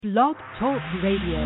Blog Talk Radio.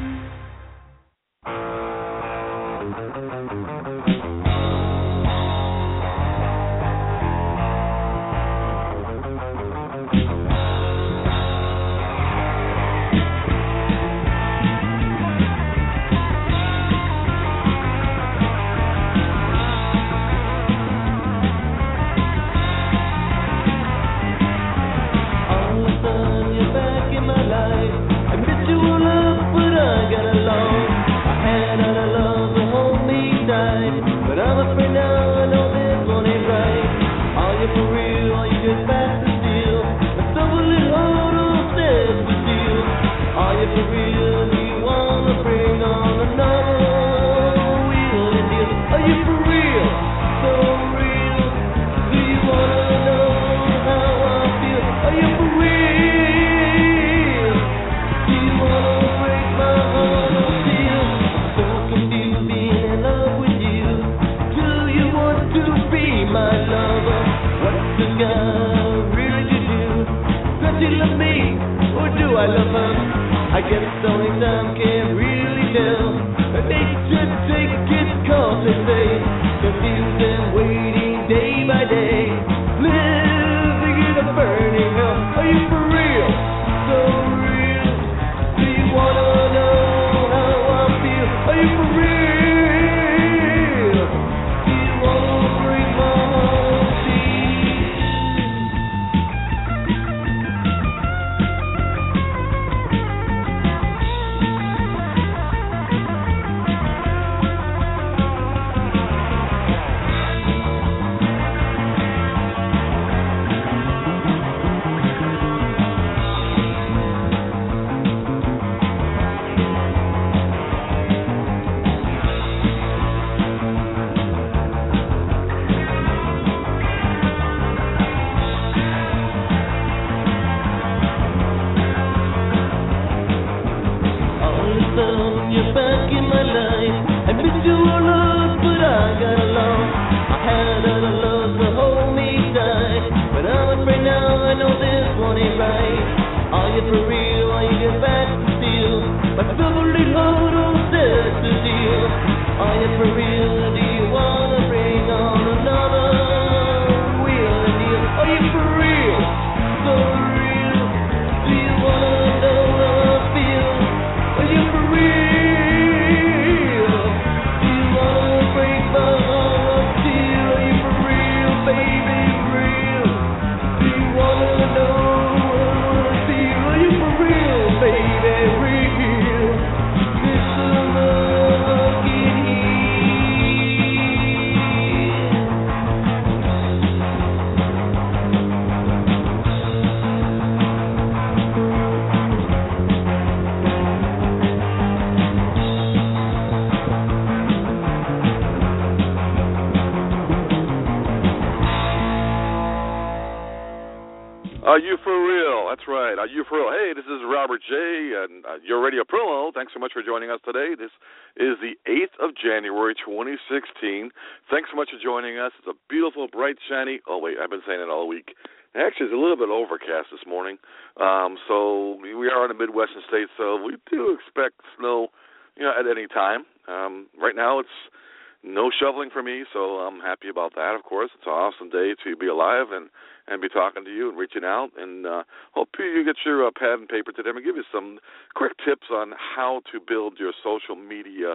Are you for real? That's right. Are you for real? Hey, this is Robert J. and your Radio Promo. Thanks so much for joining us today. This is the 8th of January, 2016. Thanks so much for joining us. It's a beautiful, bright, shiny. Oh, wait, I've been saying it all week. Actually, it's a little bit overcast this morning. So we are in the Midwestern states, so we do expect snow, at any time. Right now, it's no shoveling for me, so I'm happy about that, of course. It's an awesome day to be alive and be talking to you and reaching out. And hope you get your pad and paper today. I'm going to give you some quick tips on how to build your social media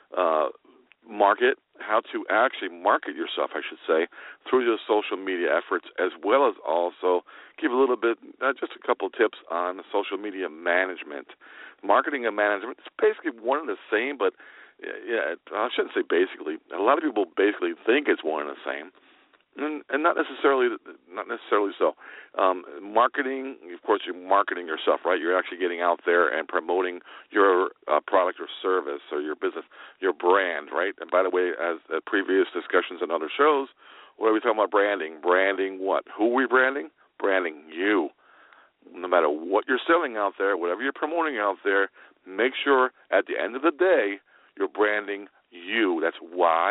market, how to actually market yourself, I should say, through your social media efforts, as well as also give a little bit, just a couple tips on social media management. Marketing and management, it's basically one and the same, but yeah, I shouldn't say basically. A lot of people basically think it's one and the same, and not necessarily so. Marketing, of course, you're marketing yourself, right? You're actually getting out there and promoting your product or service or your business, your brand, right? And by the way, as previous discussions and other shows, what are we talking about branding? Branding what? Who are we branding? Branding you. No matter what you're selling out there, whatever you're promoting out there, make sure at the end of the day, you're branding you. That's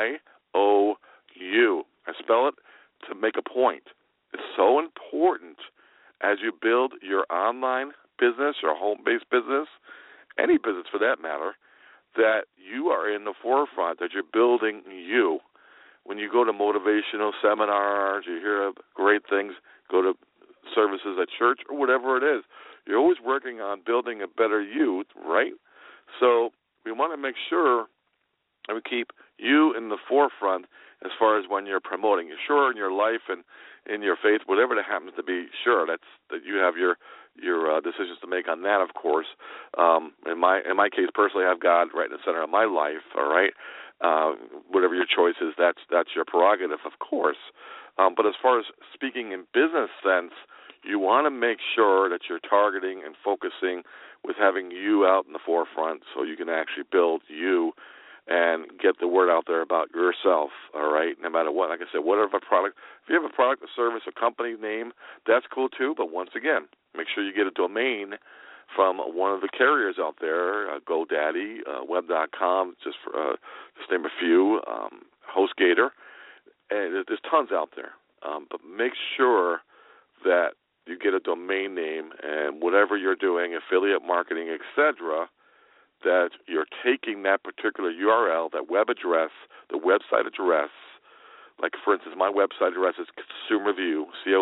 Y-O-U. I spell it to make a point. It's so important as you build your online business or home-based business, any business for that matter, that you are in the forefront, that you're building you. When you go to motivational seminars, you hear great things, go to services at church or whatever it is, you're always working on building a better you, right? So we want to make sure that we keep you in the forefront as far as when you're promoting. You're sure in your life and in your faith, whatever that happens to be, sure, that you have your decisions to make on that, of course. In my case, personally, I have God right in the center of my life, all right? Whatever your choice is, that's your prerogative, of course. But as far as speaking in business sense, you want to make sure that you're targeting and focusing with having you out in the forefront so you can actually build you and get the word out there about yourself, all right, no matter what. Like I said, whatever product, if you have a product, a service, a company name, that's cool too, but once again, make sure you get a domain from one of the carriers out there, GoDaddy, Web.com, just name a few, HostGator, and there's tons out there. But make sure that you get a domain name and whatever you're doing, affiliate marketing, etc., that you're taking that particular URL, that web address, the website address. Like, for instance, my website address is ConsumerView,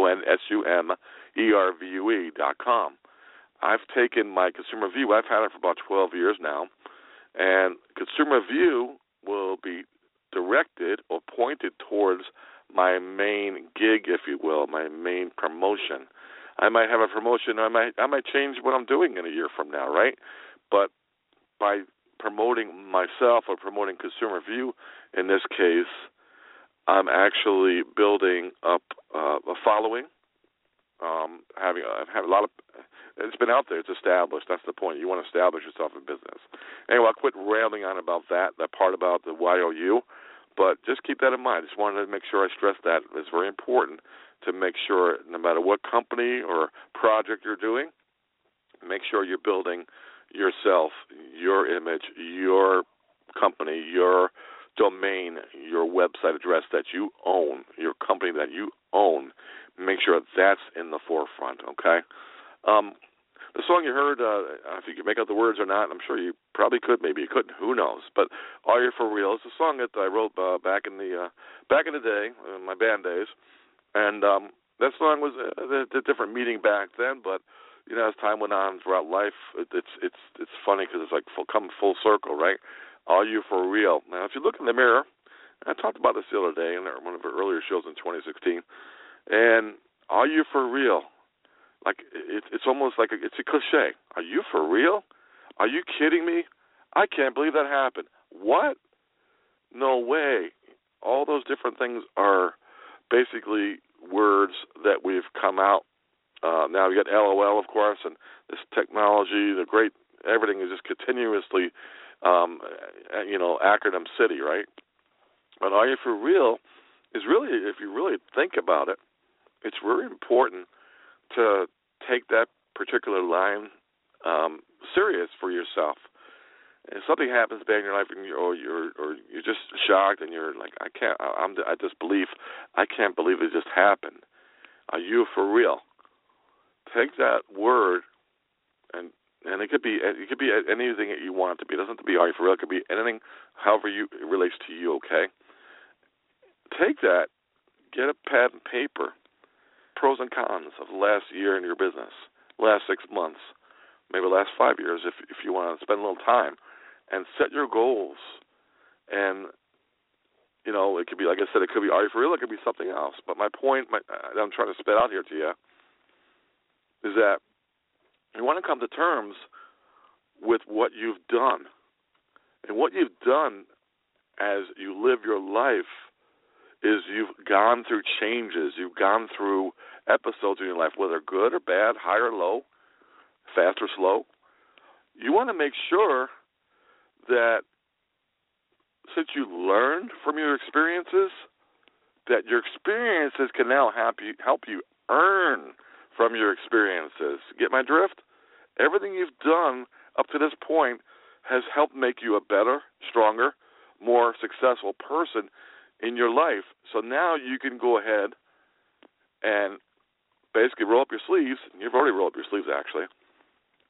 ConsumerVue.com. I've taken my ConsumerView, I've had it for about 12 years now, and ConsumerView will be directed or pointed towards my main gig, if you will, my main promotion. I might have a promotion, I might change what I'm doing in a year from now, right? But by promoting myself or promoting ConsumerView, in this case, I'm actually building up a following. I've had a lot of. It's been out there. It's established. That's the point. You want to establish yourself in business. Anyway, I'll quit railing on about that part about the YOU, but just keep that in mind. Just wanted to make sure I stress that. It's very important to make sure no matter what company or project you're doing, make sure you're building yourself, your image, your company, your domain, your website address that you own, your company that you own. Make sure that's in the forefront, okay? The song you heard, if you could make out the words or not, I'm sure you probably could, maybe you couldn't, who knows? But Are You For Real? It's a song that I wrote back in the day, in my band days, and that song was a different meaning back then, but you know, as time went on throughout life, it's funny because it's like come full circle, right? Are you for real? Now, if you look in the mirror, I talked about this the other day in one of our earlier shows in 2016, and are you for real? Like, it's almost like it's a cliche. Are you for real? Are you kidding me? I can't believe that happened. What? No way. All those different things are basically words that we've come out. Now you got LOL, of course, and this technology, the great, everything is just continuously, acronym city, right? But Are You For Real is really, if you really think about it, it's really important to take that particular line serious for yourself. If something happens bad in your life, and you're just shocked, and you're like, I can't believe it just happened. Are you for real? Take that word, and it could be anything that you want it to be. It doesn't have to be Are You For Real? It could be anything, however it relates to you. Okay. Take that, get a pad and paper, pros and cons of the last year in your business, last 6 months, maybe the last 5 years if you want to spend a little time, and set your goals. And, you know, it could be, like I said, it could be Are You For Real? It could be something else. But my point that I'm trying to spit out here to you is that you want to come to terms with what you've done. And what you've done as you live your life is you've gone through changes. You've gone through episodes in your life, whether good or bad, high or low, fast or slow. You want to make sure that since you learned from your experiences, that your experiences can now help you earn from your experiences. Get my drift? Everything you've done up to this point has helped make you a better, stronger, more successful person in your life. So now you can go ahead and basically roll up your sleeves. You've already rolled up your sleeves, actually,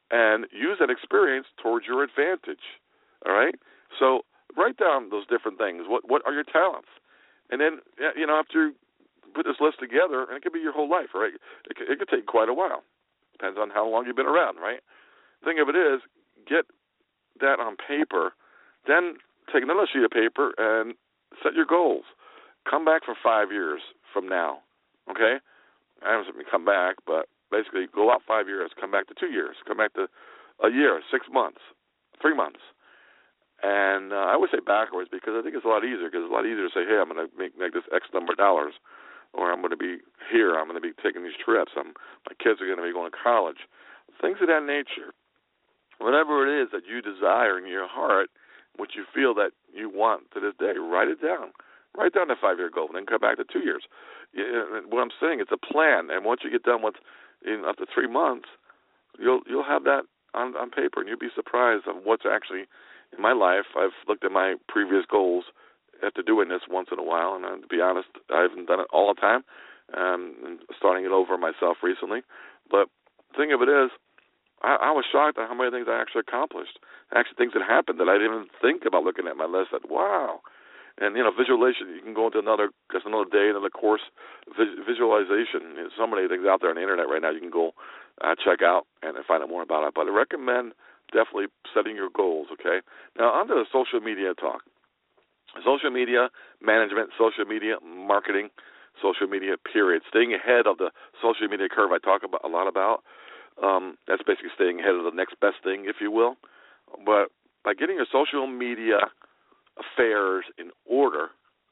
and use that experience towards your advantage. All right? So write down those different things. What are your talents? And then, after you put this list together, and it could be your whole life, right? It could take quite a while. Depends on how long you've been around, right? The thing of it is, get that on paper, then take another sheet of paper and set your goals. Come back for 5 years from now, okay? I don't mean come back, but basically go out 5 years, come back to 2 years, come back to a year, 6 months, 3 months. And I always say backwards because I think it's a lot easier, because it's a lot easier to say, hey, I'm going to make this X number of dollars, or I'm going to be here, I'm going to be taking these trips, my kids are going to be going to college, things of that nature. Whatever it is that you desire in your heart, what you feel that you want to this day, write it down. Write down the 5-year goal, and then come back to 2 years. What I'm saying, it's a plan, and once you get done with up to 3 months, you'll have that on paper, and you'll be surprised of what's actually in my life. I've looked at my previous goals after doing this once in a while, and to be honest, I haven't done it all the time. I'm starting it over myself recently, but the thing of it is, I was shocked at how many things I actually accomplished. Actually, things that happened that I didn't even think about looking at my list. That wow. And, visualization, you can go into another day, another course, visualization. There's so many things out there on the Internet right now you can go check out and find out more about it. But I recommend definitely setting your goals, okay? Now, on to the social media talk. Social media management, social media marketing, social media period. Staying ahead of the social media curve I talk a lot about. That's basically staying ahead of the next best thing, if you will. But by getting your social media affairs in order,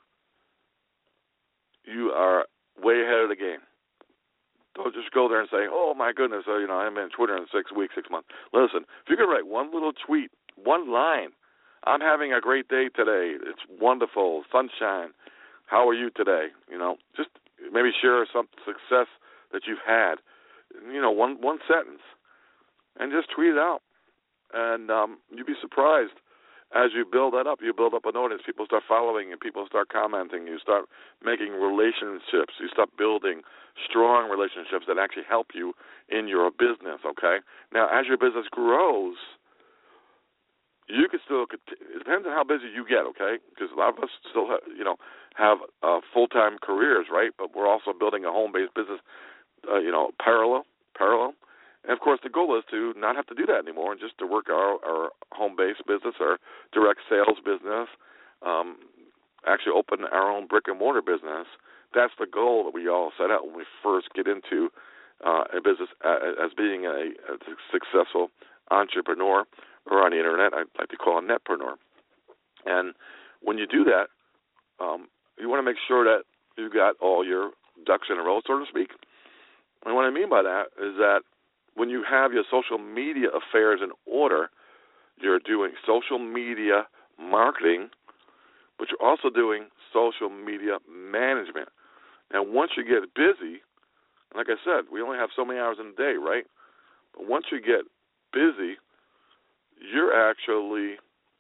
you are way ahead of the game. Don't just go there and say, oh, my goodness, I haven't been on Twitter in 6 weeks, 6 months. Listen, if you could write one little tweet, one line, I'm having a great day today. It's wonderful, sunshine. How are you today? Just maybe share some success that you've had. One sentence, and just tweet it out. And you'd be surprised. As you build that up, you build up an audience. People start following you. People start commenting. You start making relationships. You start building strong relationships that actually help you in your business, okay? Now, as your business grows, you can still – it depends on how busy you get, okay? Because a lot of us still have full-time careers, right? But we're also building a home-based business, parallel. And, of course, the goal is to not have to do that anymore and just to work our home-based business, our direct sales business, actually open our own brick-and-mortar business. That's the goal that we all set out when we first get into a business as being a successful entrepreneur, or on the Internet, I like to call a netpreneur. And when you do that, you want to make sure that you've got all your ducks in a row, so to speak. And what I mean by that is that when you have your social media affairs in order, you're doing social media marketing, but you're also doing social media management. And once you get busy, like I said, we only have so many hours in a day, right? But once you get busy, you're actually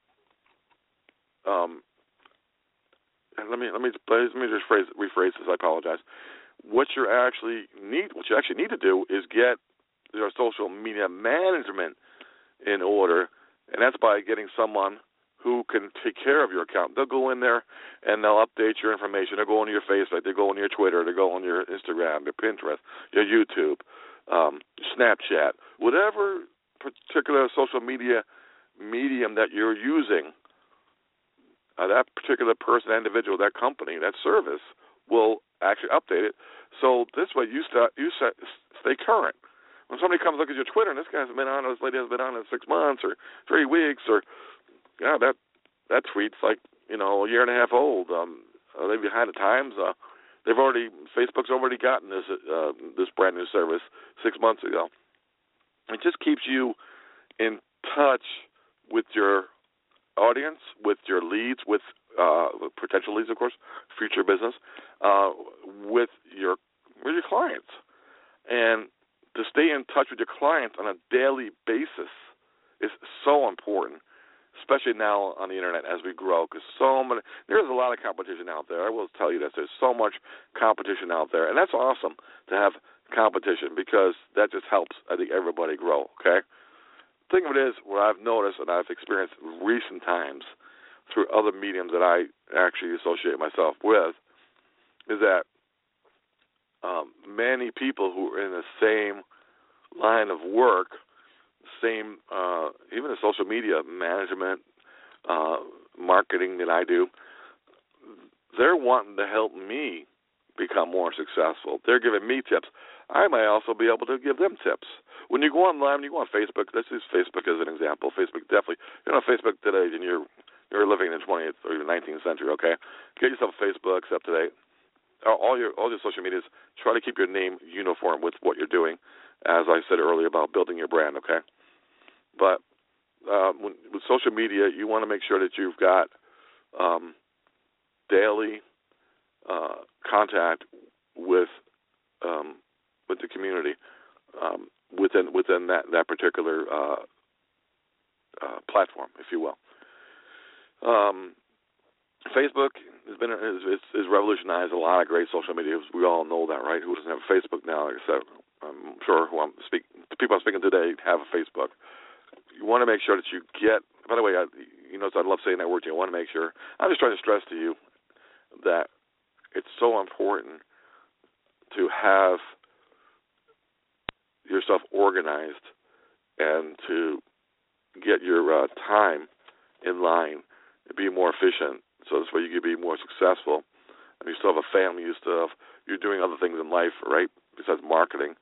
let me just rephrase this. I apologize. What you actually need to do is get your social media management in order, and that's by getting someone who can take care of your account. They'll go in there and they'll update your information. They'll go on your Facebook, they'll go on your Twitter, they'll go on your Instagram, your Pinterest, your YouTube, Snapchat, whatever particular social media medium that you're using. That particular person, that individual, that company, that service will actually update it. So this way you stay current. When somebody comes look at your Twitter and this guy's been on, or this lady has been on in 6 months or 3 weeks, or that tweet's like a year and a half old. They're behind the times. Facebook's already gotten this brand new service 6 months ago. It just keeps you in touch with your audience, with your leads, with potential leads, of course, future business, with your clients, and to stay in touch with your clients on a daily basis is so important, especially now on the Internet as we grow, because there's a lot of competition out there. I will tell you this. There's so much competition out there, and that's awesome to have competition because that just helps, I think, everybody grow, okay? thing of it is, what I've noticed and I've experienced in recent times through other mediums that I actually associate myself with is that many people who are in the same line of work, same even the social media management, marketing that I do, they're wanting to help me become more successful. They're giving me tips. I might also be able to give them tips. When you go online, when you go on Facebook, let's use Facebook as an example. Facebook definitely, you're on Facebook today and you're living in the 20th or even 19th century, okay? Get yourself a Facebook, up to date. All your social medias, try to keep your name uniform with what you're doing, as I said earlier about building your brand, okay? But with social media, you want to make sure that you've got daily contact with the community within that particular platform, if you will. Facebook has revolutionized a lot of great social media. We all know that, right? Who doesn't have a Facebook now? Like I said, I'm sure the people I'm speaking today have a Facebook. You want to make sure that you get. By the way, I love saying that word to you. I want to make sure. I'm just trying to stress to you that it's so important to have yourself organized and to get your time in line and be more efficient, so this way you can be more successful. And you still have a family, you're doing other things in life, right, besides marketing.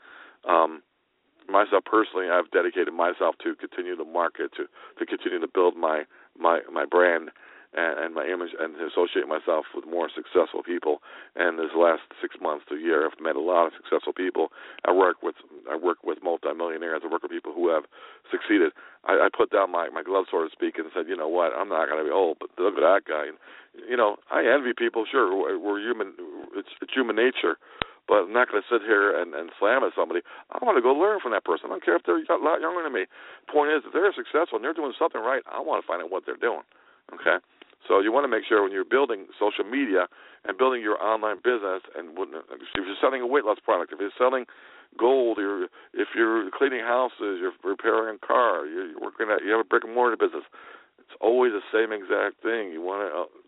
Myself personally, I've dedicated myself to continue to market, to continue to build my brand and my image, and to associate myself with more successful people. And this last 6 months to a year, I've met a lot of successful people. I work with multimillionaires. I work with people who have succeeded. I put down my gloves, so to speak, and said, you know what, I'm not going to be old, but look at that guy. And, I envy people. Sure, we're human. It's human nature. But I'm not going to sit here and slam at somebody. I want to go learn from that person. I don't care if they're a lot younger than me. Point is, if they're successful and they're doing something right, I want to find out what they're doing. Okay? So you want to make sure when you're building social media and building your online business, and if you're selling a weight loss product, if you're selling gold, if you're cleaning houses, you're repairing a car, you have a brick and mortar business, it's always the same exact thing. You want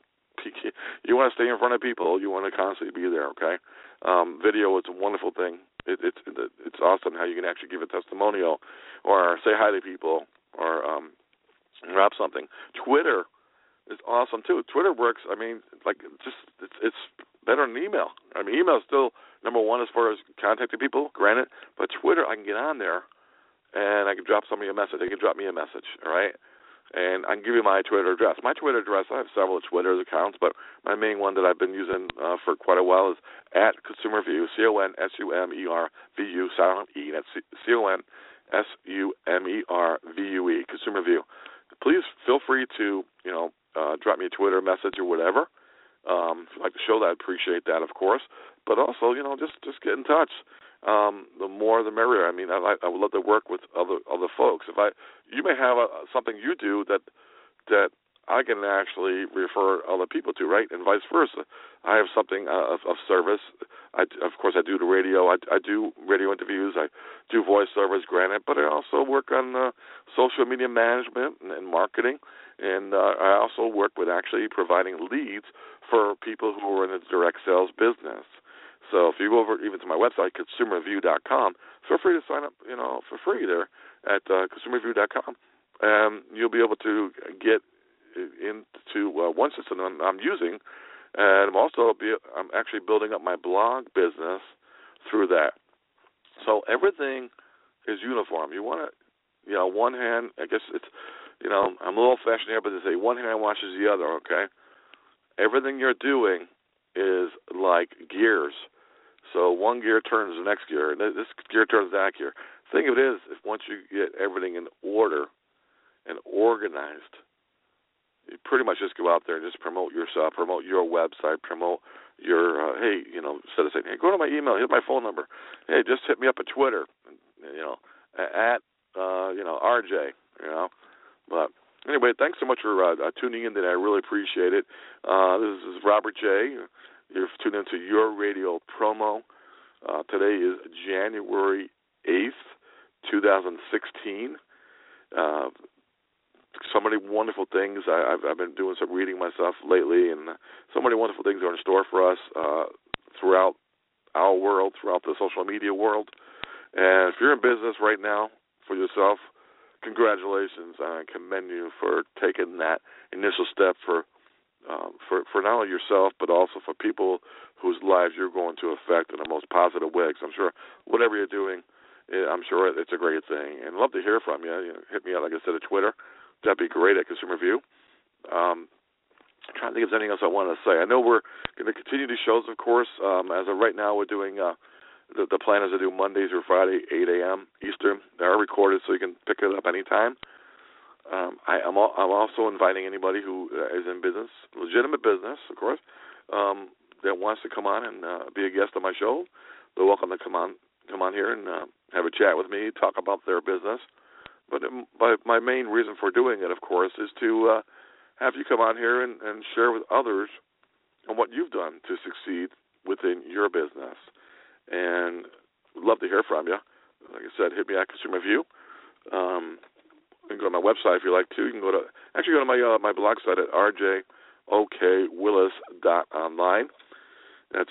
to stay in front of people. You want to constantly be there. Okay. Video is a wonderful thing. It's awesome how you can actually give a testimonial or say hi to people or wrap something. Twitter is awesome too. Twitter works. I mean, it's better than email. I mean, email is still number one as far as contacting people, granted. But Twitter, I can get on there and I can drop somebody a message. They can drop me a message, all right? And I can give you my Twitter address. My Twitter address, I have several Twitter accounts, but my main one that I've been using for quite a while is at ConsumerView, ConsumerVue, silent E. That's ConsumerVue, ConsumerView. Please feel free to, drop me a Twitter message or whatever. If you'd like to show that, I'd appreciate that, of course. But also, just get in touch. The more, the merrier. I mean, I would love to work with other folks. You may have something you do that I can actually refer other people to, right, and vice versa. I have something of service. Of course, I do the radio. I do radio interviews. I do voiceovers, granted, but I also work on social media management and marketing. And I also work with actually providing leads for people who are in the direct sales business. So if you go over even to my website, ConsumerView.com, feel free to sign up, for free there at ConsumerView.com. You'll be able to get into one system I'm using, and I'm actually building up my blog business through that. So everything is uniform. You want to, one hand, I guess it's, I'm a little old-fashioned here, but they say one hand washes the other, okay? Everything you're doing is like gears. So one gear turns the next gear, and this gear turns that gear. The thing of it is, if once you get everything in order and organized, you pretty much just go out there and just promote yourself, promote your website, promote your, instead of saying, hey, go to my email, here's my phone number. Hey, just hit me up at Twitter, at RJ, But anyway, thanks so much for tuning in today. I really appreciate it. This is Robert J. You're tuned into Your Radio Promo. Today is January 8th, 2016. So many wonderful things. I've been doing some reading myself lately, and so many wonderful things are in store for us throughout our world, throughout the social media world. And if you're in business right now for yourself, congratulations. I commend you for taking that initial step for not only yourself, but also for people whose lives you're going to affect in the most positive way. Because I'm sure whatever you're doing, I'm sure it's a great thing. And I'd love to hear from you. Hit me up, like I said, at Twitter. That'd be great at Consumer View. I'm trying to think if there's anything else I want to say. I know we're going to continue these shows, of course. As of right now, we're doing the plan is to do Monday through Friday, 8 a.m. Eastern. They are recorded, so you can pick it up anytime. I'm also inviting anybody who is in business, legitimate business, of course, that wants to come on and be a guest on my show. They're welcome to come on here and have a chat with me, talk about their business. But my main reason for doing it, of course, is to have you come on here and share with others on what you've done to succeed within your business. And would love to hear from you. Like I said, hit me at Consumer View. You can go to my website if you like to. You can go to my blog site at rjokwillis.online. That's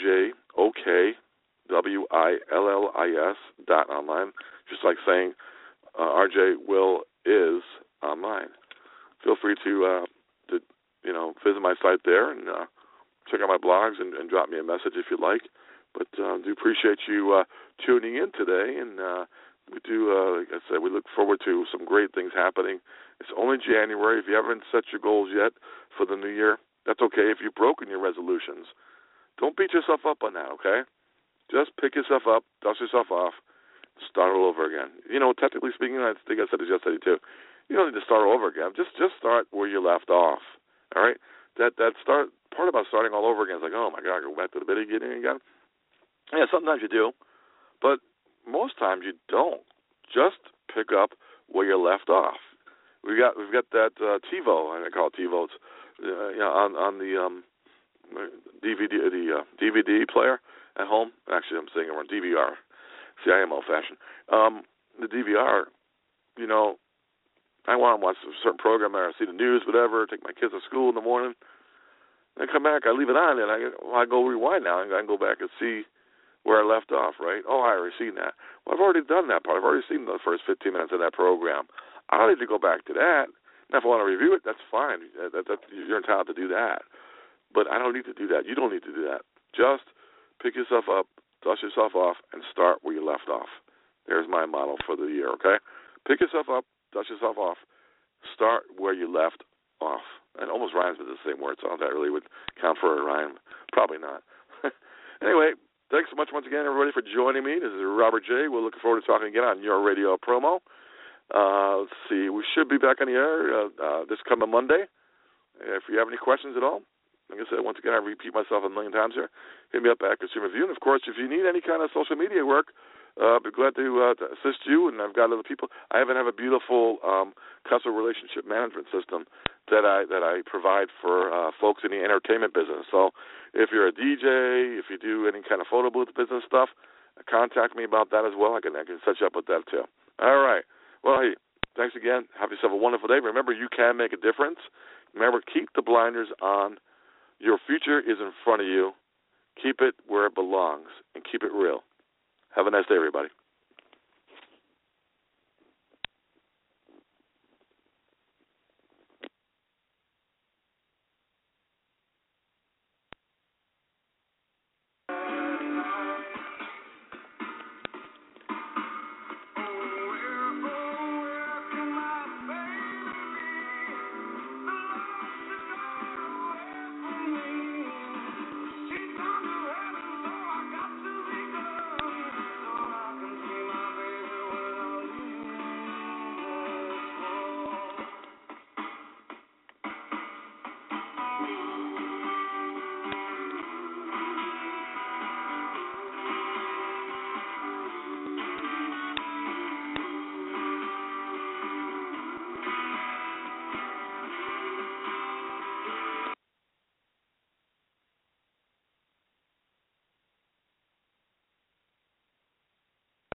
rjokwillis.online. Just like saying RJ Will is online. Feel free to visit my site there and check out my blogs and drop me a message if you'd like. But do appreciate you tuning in today, and we do, like I said, we look forward to some great things happening. It's only January. If you haven't set your goals yet for the new year, that's okay. If you've broken your resolutions, don't beat yourself up on that, okay? Just pick yourself up, dust yourself off, start all over again. Technically speaking, I think I said it yesterday too. You don't need to start all over again. Just start where you left off. All right. That part about starting all over again is like, oh my God, go back to the beginning again. Yeah, sometimes you do, but most times you don't. Just pick up where you left off. We've got that TiVo, I call it TiVo. It's on the DVD player at home. Actually, I'm saying it on DVR. See, I am old-fashioned. The DVR, I want to watch a certain program or see the news, whatever, take my kids to school in the morning. Then I come back, I leave it on, and I go rewind now, and I can go back and see where I left off, right? Oh, I already seen that. Well, I've already done that part. I've already seen the first 15 minutes of that program. I don't need to go back to that. Now, if I want to review it, that's fine. You're entitled to do that. But I don't need to do that. You don't need to do that. Just pick yourself up, dust yourself off, and start where you left off. There's my motto for the year, okay? Pick yourself up, dust yourself off, start where you left off. It almost rhymes with the same word, so that really would count for a rhyme. Probably not. Anyway, thanks so much once again, everybody, for joining me. This is Robert J. We're looking forward to talking again on Your Radio Promo. Let's see. We should be back on the air this coming Monday. If you have any questions at all, like I said, once again, I repeat myself a million times here. Hit me up at Consumer View. And, of course, if you need any kind of social media work, I'd be glad to assist you. And I've got other people. I even have a beautiful customer relationship management system that I provide for folks in the entertainment business. So if you're a DJ, if you do any kind of photo booth business stuff, contact me about that as well. I can set you up with that too. All right. Well, hey, thanks again. Have yourself a wonderful day. Remember, you can make a difference. Remember, keep the blinders on. Your future is in front of you. Keep it where it belongs and keep it real. Have a nice day, everybody.